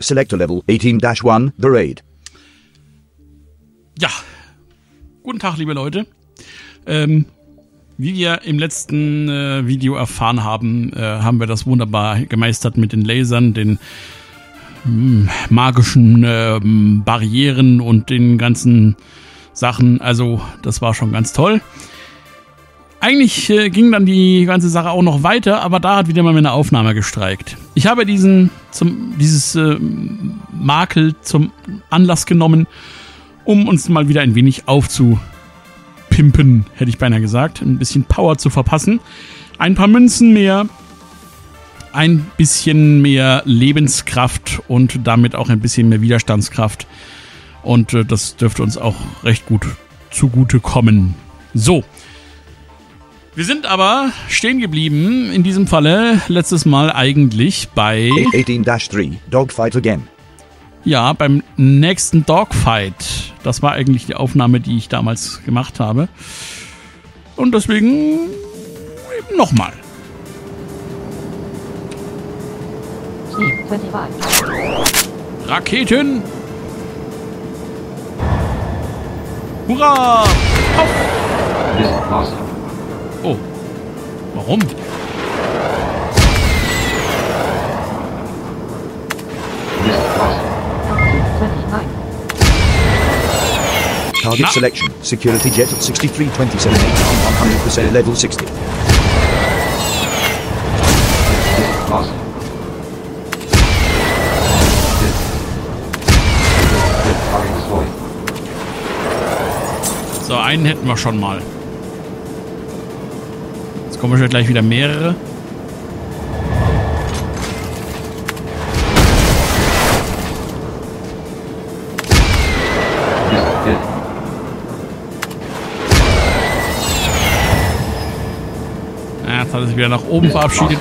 Selector level 18-1, the raid. Ja, guten Tag, liebe Leute. Wie wir im letzten Video erfahren haben, haben wir das wunderbar gemeistert mit den Lasern, den magischen Barrieren und den ganzen Sachen. Also, das war schon ganz toll. Eigentlich ging dann die ganze Sache auch noch weiter, aber da hat wieder mal meine Aufnahme gestreikt. Ich habe dieses Makel zum Anlass genommen, um uns mal wieder ein wenig aufzupimpen, hätte ich beinahe gesagt. Ein bisschen Power zu verpassen. Ein paar Münzen mehr, ein bisschen mehr Lebenskraft und damit auch ein bisschen mehr Widerstandskraft. Und das dürfte uns auch recht gut zugutekommen. So. Wir sind aber stehen geblieben, in diesem Falle letztes Mal eigentlich bei 18-3, Dogfight again. Ja, beim nächsten Dogfight. Das war eigentlich die Aufnahme, die ich damals gemacht habe. Und deswegen eben nochmal. Raketen! Hurra! Auf! Oh, warum? Target selection. Security jet at 6327, 100% level 60. So, einen hätten wir schon mal. Jetzt kommen schon gleich wieder mehrere. Ja, jetzt hat er sich wieder nach oben verabschiedet.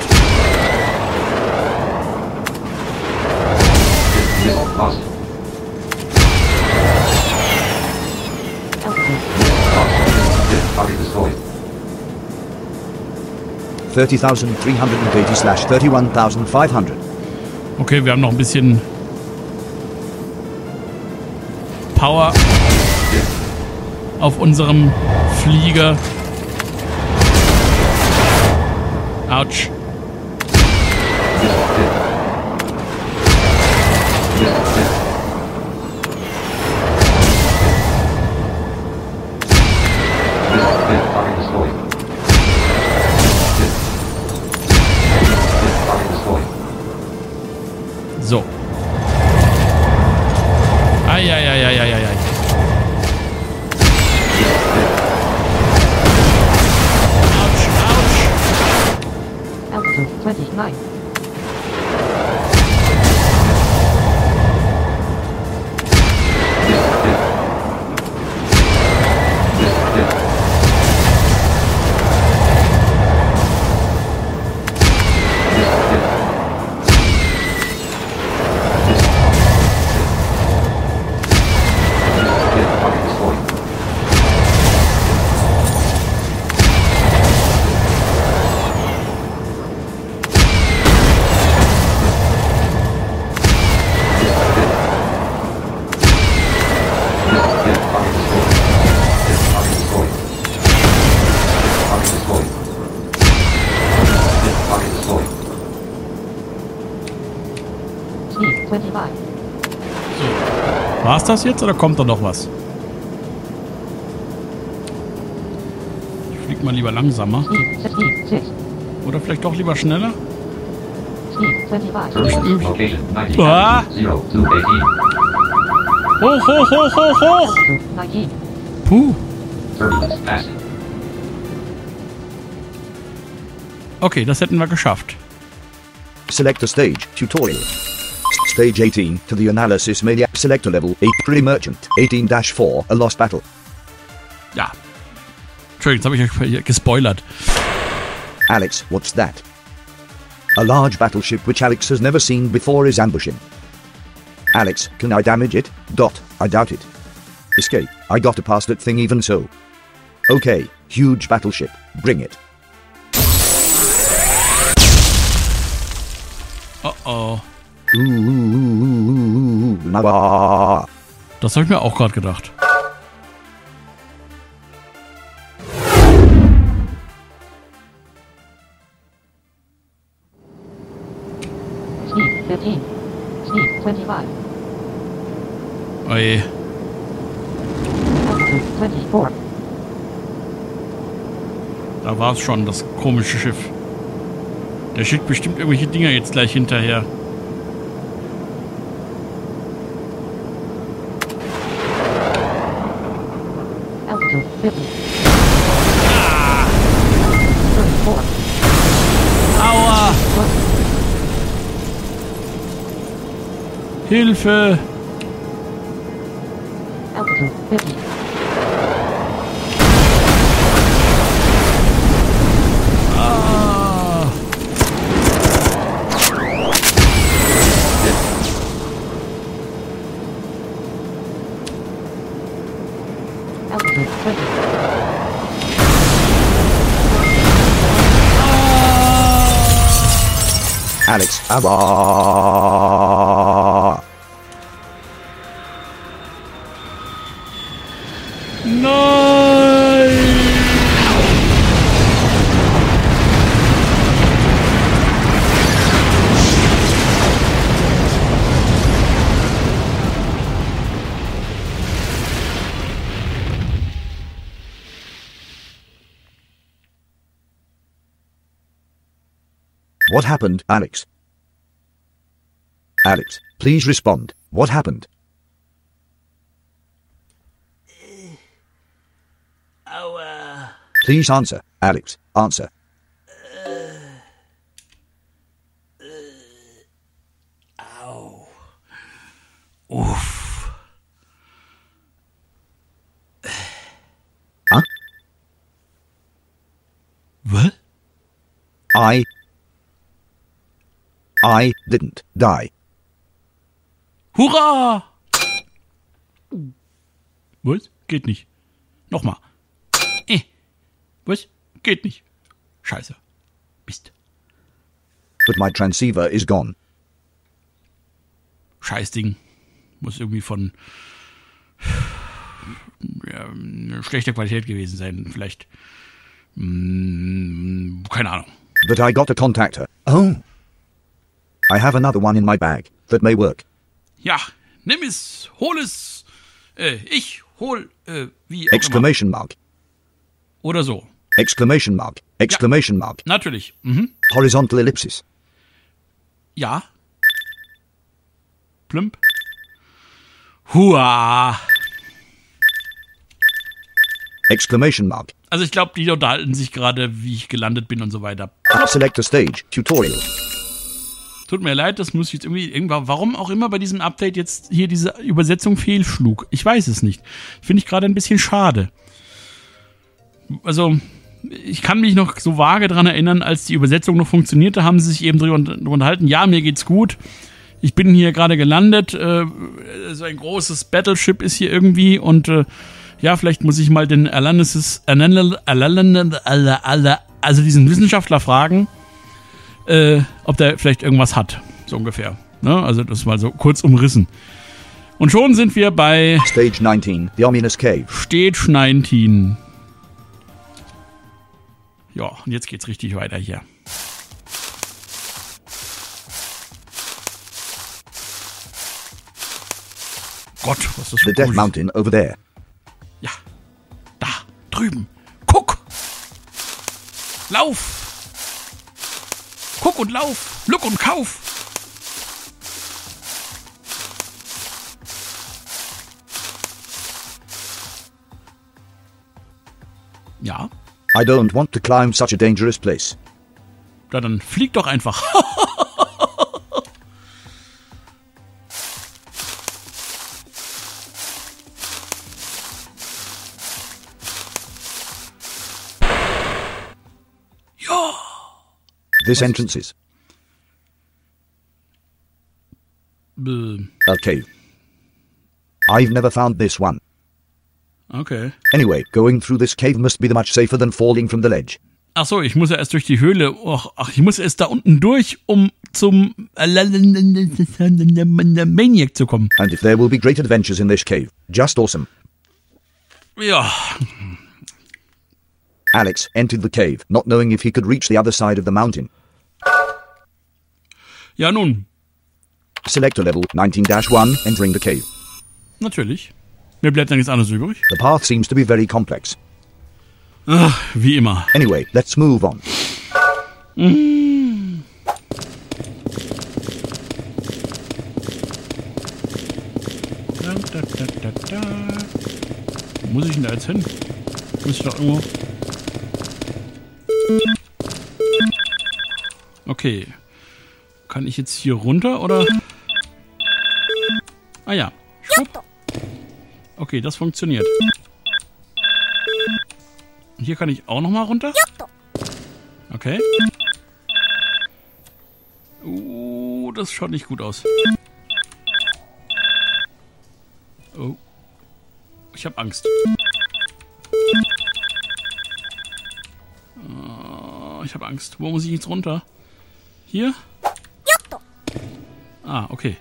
$30,380/31,500. Okay, wir haben noch ein bisschen Power auf unserem Flieger. Autsch. So. Eieieiei. Autsch. Altitude 29. War's das jetzt oder kommt da noch was? Ich flieg mal lieber langsamer. Oder vielleicht doch lieber schneller? Ah! Hoch! Puh! Okay, das hätten wir geschafft. Select a stage. Tutorial. Stage 18 to the analysis maniac. Selector level 8 pre-merchant. 18-4 a lost battle. Ja. Entschuldigung, jetzt habe ich euch gespoilert. Alex, what's that? A large battleship which Alex has never seen before is ambushing. Alex, can I damage it? I doubt it. Escape. I gotta pass that thing even so. Okay, huge battleship. Bring it. Oh. Ooh. Never. Das habe ich mir auch gerade gedacht. Speed 15. Speed 25. Oje. Altitude 24. Da war es schon, das komische Schiff. Der schickt bestimmt irgendwelche Dinger jetzt gleich hinterher. Altitude 50. 34. Aua! Hilfe! Altitude 50. Ah! Altitude 20. Alex, Abba. Nein! What happened, Alex? Alex, please respond. What happened? Aua! Please answer, Alex. Answer. Au! Uff! Huh? Was? I didn't die. Hurra! Was? Geht nicht. Nochmal. Was? Geht nicht. Scheiße. Mist. But my transceiver is gone. Scheißding. Muss irgendwie von schlechter Qualität gewesen sein. Vielleicht. Keine Ahnung. But I got to contact her. Oh. I have another one in my bag that may work. Ja, nimm es, hol es. Ich hol, wie auch Exclamation immer. mark. Oder so. Exclamation mark. Exclamation mark. Natürlich. Horizontal ellipsis. Ja. Plümp. Hua. Exclamation mark. Also ich glaube, die unterhalten sich gerade, wie ich gelandet bin und so weiter. Select a stage. Tutorial. Tut mir leid, das muss ich jetzt irgendwann, warum auch immer bei diesem Update jetzt hier diese Übersetzung fehlschlug. Ich weiß es nicht. Finde ich gerade ein bisschen schade. Also, ich kann mich noch so vage dran erinnern, als die Übersetzung noch funktionierte, haben sie sich eben drüber unterhalten, ja, mir geht's gut. Ich bin hier gerade gelandet, so ein großes Battleship ist hier irgendwie und ja, vielleicht muss ich mal den also diesen Wissenschaftler fragen, ob der vielleicht irgendwas hat, so ungefähr. Ne? Also das mal so kurz umrissen. Und schon sind wir bei Stage 19, the ominous cave. Stage 19. Ja, und jetzt geht's richtig weiter hier. Gott, was ist das für The ein Death komisches- Mountain over there. Ja, da, drüben. Guck! Lauf! Guck und lauf! Look und kauf! Ja, I don't want to climb such a dangerous place. ja, dann flieg doch einfach. Ja. This entrance is a cave. I've never found this one. Okay. Anyway, going through this cave must be much safer than falling from the ledge. Ach so, ich muss ja erst durch die Höhle. Ach, ich muss erst da unten durch, um zum Maniac zu kommen. And if there will be great adventures in this cave. Just awesome. Ja. Alex entered the cave, not knowing if he could reach the other side of the mountain. Ja, nun. Select a level 19-1, entering the cave. Natürlich. Mir bleibt ja nichts anderes übrig. The path seems to be very complex. Ach, wie immer. Anyway, let's move on. Wo muss ich denn da jetzt hin? Muss ich doch irgendwo... Okay. Kann ich jetzt hier runter, oder? Ah ja. Schwupp. Okay, das funktioniert. Hier kann ich auch nochmal runter. Okay. Das schaut nicht gut aus. Oh. Ich habe Angst. Ich habe Angst. Wo muss ich jetzt runter? Hier? Ah, okay.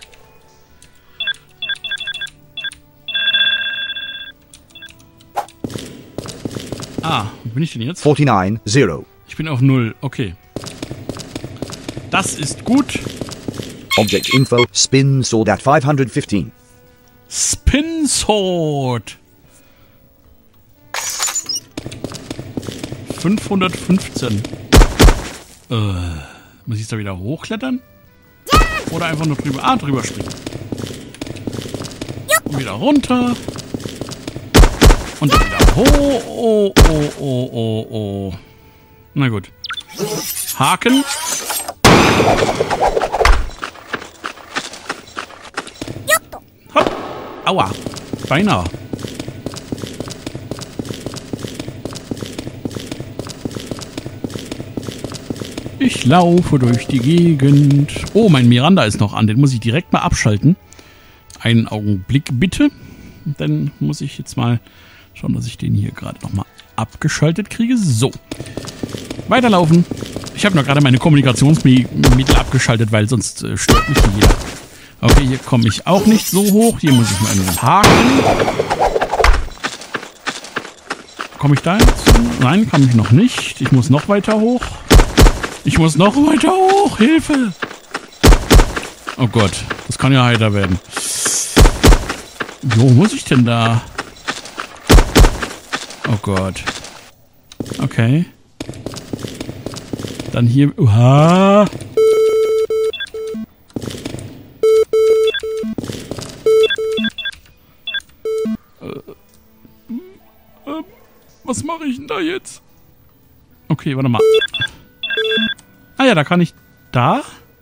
Wo bin ich denn jetzt? 49-0. Ich bin auf 0. Okay. Das ist gut. Object info, spin sword at 515. Spin Sword. 515. Muss ich da wieder hochklettern? Oder einfach nur drüber? Drüber springen. Und wieder runter. Und dann wieder hoch. Oh. Na gut. Haken. Hopp. Aua. Beinahe. Ich laufe durch die Gegend. Oh, mein Miranda ist noch an. Den muss ich direkt mal abschalten. Einen Augenblick bitte. Dann muss ich jetzt mal schauen, dass ich den hier gerade nochmal abgeschaltet kriege. So. Weiterlaufen. Ich habe noch gerade meine Kommunikationsmittel abgeschaltet, weil sonst stört mich jeder. Okay, hier komme ich auch nicht so hoch. Hier muss ich mal einen Haken. Komme ich da jetzt? Nein, kann ich noch nicht. Ich muss noch weiter hoch. Ich muss noch weiter hoch. Hilfe! Oh Gott, das kann ja heiter werden. Wo muss ich denn da? Oh Gott. Okay. Dann hier... Uha. Was mache ich denn da jetzt? Okay, warte mal. Ah ja, da kann ich... Da?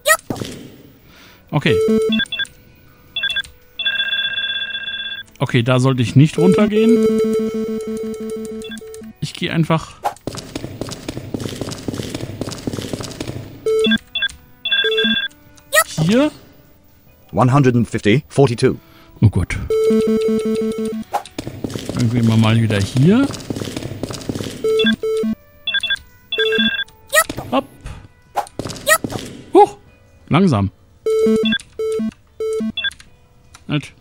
Okay. Okay, da sollte ich nicht runtergehen. Ich gehe einfach... Hier? 150, 42. Oh Gott. Dann gehen wir mal wieder hier. Hopp. Huch. Langsam. Halt.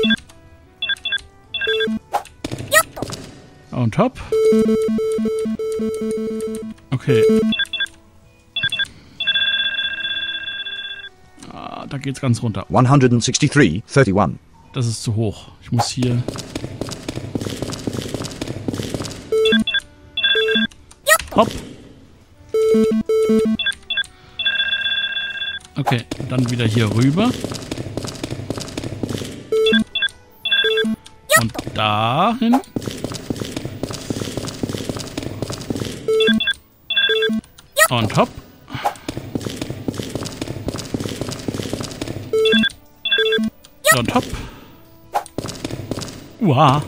Und hopp. Okay. Da geht's ganz runter. 163, 31. Das ist zu hoch. Ich muss hier... Hopp. Okay, dann wieder hier rüber. Und dahin. Und hopp. Und hopp. Uha.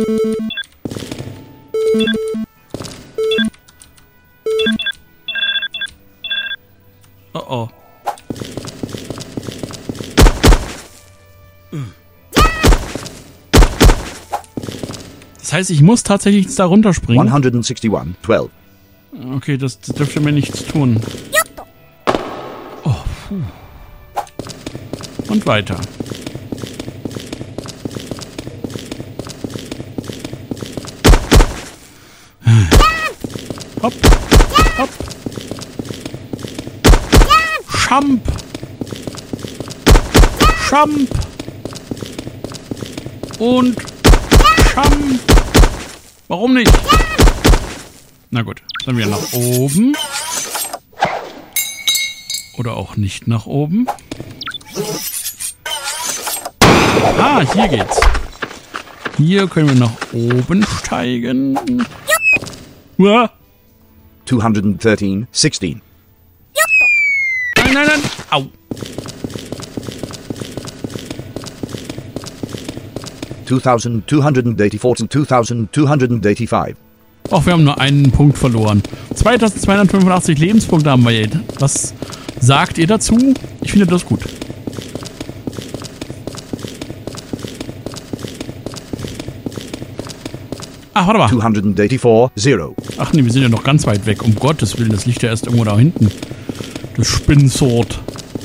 Oh oh. Das heißt, ich muss tatsächlich jetzt da runterspringen. 161, 12. Okay, das dürfte mir nichts tun. Oh, puh. Und weiter. Hopp, hopp. Schamp. Schamp. Und Schamp. Warum nicht? Na gut, dann wieder nach oben. Oder auch nicht nach oben. Ah, hier geht's. Hier können wir nach oben steigen. Uah. 213, 16. Nein, nein, nein. Au. 2284 and 2285. Och, wir haben nur einen Punkt verloren. 2285 Lebenspunkte haben wir jetzt. Was sagt ihr dazu? Ich finde das gut. Ach, warte mal. 284, 0. Ach nee, wir sind ja noch ganz weit weg. Um Gottes Willen, das liegt ja erst irgendwo da hinten. Das Spinnensword.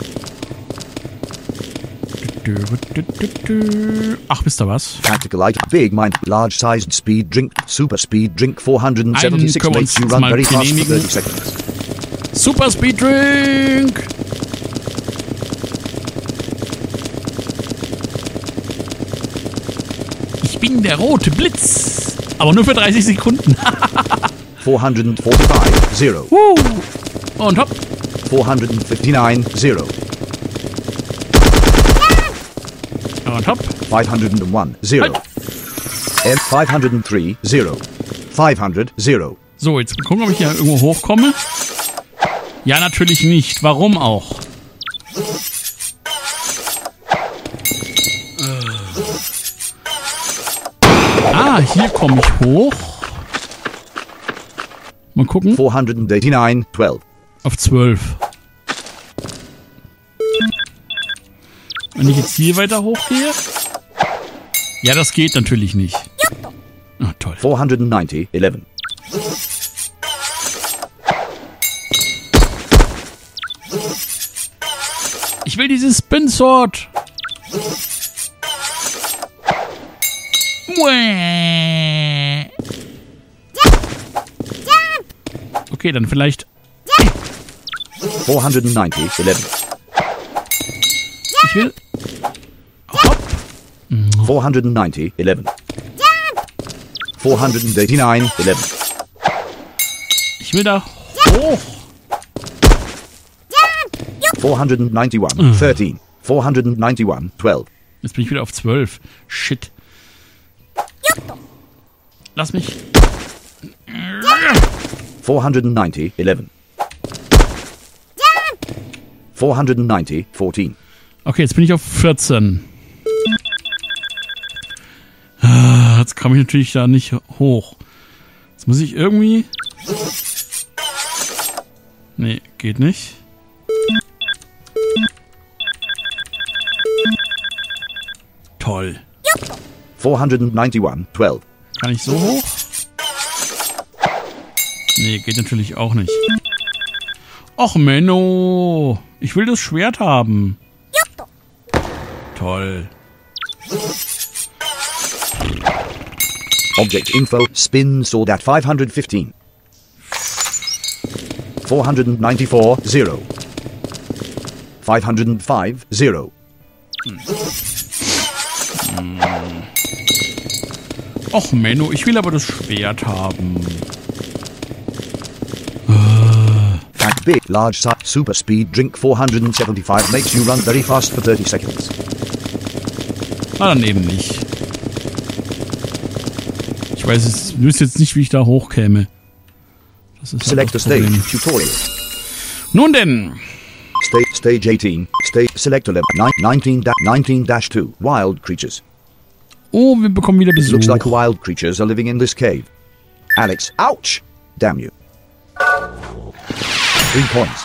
Ach, wisst ihr was? Tactical item, big mind, large sized speed drink, super speed drink, 476 Einen können wir makes uns you jetzt run mal very fast for genehmigen. 30 seconds. Super Speed Drink! Ich bin der rote Blitz! Aber nur für 30 Sekunden. 445, 0. Und hopp. 459, 0. Und hopp. 501, 0. Halt. F 503, 0. 500, 0. So, jetzt gucken, ob ich hier irgendwo hochkomme. Ja, natürlich nicht. Warum auch? Ah, hier komme ich hoch. Mal gucken. 489, 12. Auf 12. Wenn ich jetzt hier weiter hochgehe? Ja, das geht natürlich nicht. Ah, toll. 490, 11. Ich will dieses Spin Sword. Okay, dann vielleicht. 490, 11. Ich will. Hopp. 490, 11. 489, 11. Ich will da hoch. 491, 13. 491, 12. Jetzt bin ich wieder auf 12. Shit. Lass mich. 490, 11. 490, 14. Okay, jetzt bin ich auf 14. Ah, jetzt komme ich natürlich da nicht hoch. Jetzt muss ich irgendwie... Nee, geht nicht. Toll. 491, 12. Kann ich so hoch? Nee, geht natürlich auch nicht. Och, Menno. Ich will das Schwert haben. Toll. Object info, spin sword at 515. 494, 0. 505, 0. Och, Menno, ich will aber das Schwert haben. Pack big, large size, super speed drink, 475 makes you run very fast for 30 seconds. Na, dann eben nicht. Ich weiß es, wüsste jetzt nicht, wie ich da hochkäme. Das ist halt Select a das stage, Problem. tutorial. Nun denn. Stage 18, select a level, 19-2, wild creatures. Oh, wir bekommen wieder Besuch. Looks like wild creatures are living in this cave. Alex, ouch! Damn you. 3 coins.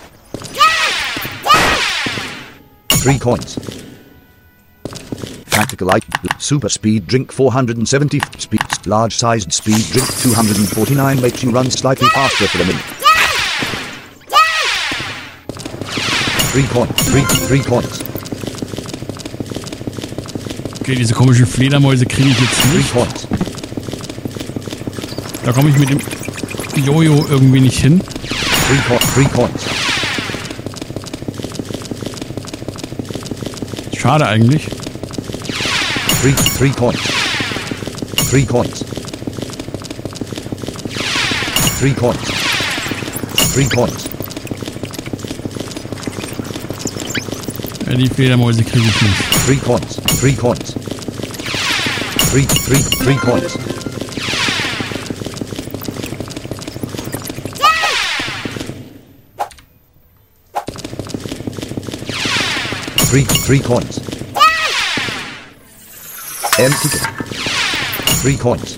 3 coins. Tactical item, super speed drink, 470 speed, Large-sized speed drink 249 makes you run slightly faster for a minute. 3 points. 3 points. Okay, diese komischen Fledermäuse kriege ich jetzt 3 nicht. points. Da komme ich mit dem Jojo irgendwie nicht hin. 3 points. Schade eigentlich. 3 points. 3 points. 3 points. 3 points. Ja, die Fledermäuse kriege ich nicht. 3 points. 3 points. 3 points. Three points. Empty. 3 points.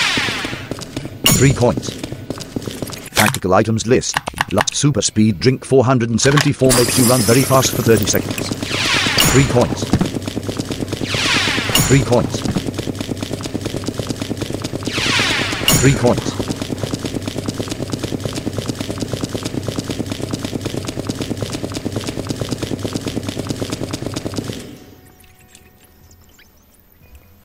3 points. Tactical items list. Super speed drink 474 makes you run very fast for 30 seconds. 3 points. 3 points. 3 points.